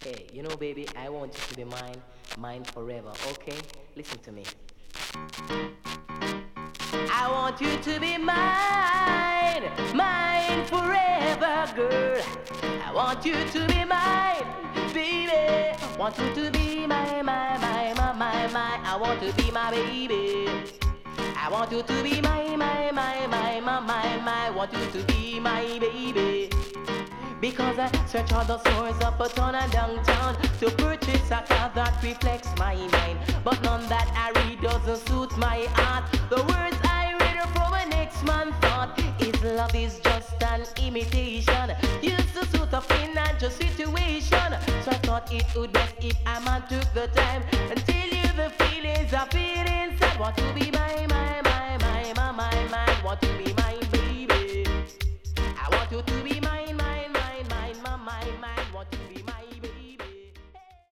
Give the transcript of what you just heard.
Hey, baby, I want you to be mine, mine forever, okay? Listen to me. I want you to be mine, mine forever, girl. I want you to be mine, baby. Want you to be my. I want to be my baby. I want you to be my. Want you to be my baby. Because I search all the stores uptown and downtown to purchase a car that reflects my mind. But none that I read doesn't suit my heart. The words I read are from an ex-man thought. His love is just an imitation, used to suit a financial situation. So I thought it would best if a man took the time and tell you the feelings I feel inside. Want to be my. Want to be my baby. I want you to be my.